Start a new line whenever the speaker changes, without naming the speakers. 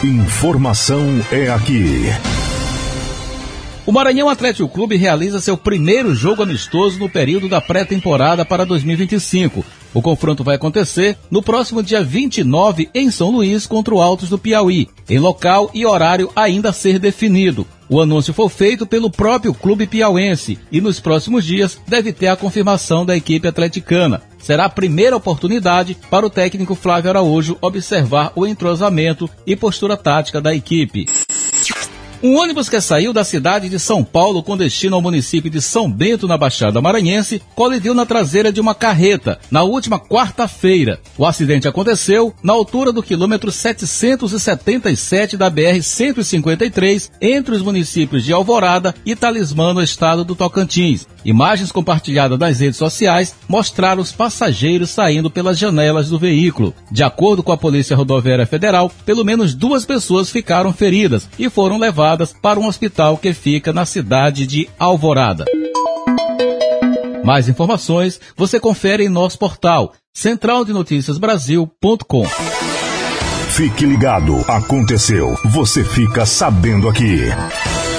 Informação é aqui.
O Maranhão Atlético Clube realiza seu primeiro jogo amistoso no período da pré-temporada para 2025. O confronto vai acontecer no próximo dia 29 em São Luís contra o Altos do Piauí, em local e horário ainda a ser definido. O anúncio foi feito pelo próprio clube piauense e nos próximos dias deve ter a confirmação da equipe atleticana. Será a primeira oportunidade para o técnico Flávio Araújo observar o entrosamento e postura tática da equipe. Um ônibus que saiu da cidade de São Paulo com destino ao município de São Bento, na Baixada Maranhense, colidiu na traseira de uma carreta na última quarta-feira. O acidente aconteceu na altura do quilômetro 777 da BR-153, entre os municípios de Alvorada e Talismã, no estado do Tocantins. Imagens compartilhadas nas redes sociais mostraram os passageiros saindo pelas janelas do veículo. De acordo com a Polícia Rodoviária Federal, pelo menos 2 pessoas ficaram feridas e foram levadas para um hospital que fica na cidade de Alvorada. Mais informações você confere em nosso portal centraldenoticiasbrasil.com.
Fique ligado, aconteceu, você fica sabendo aqui.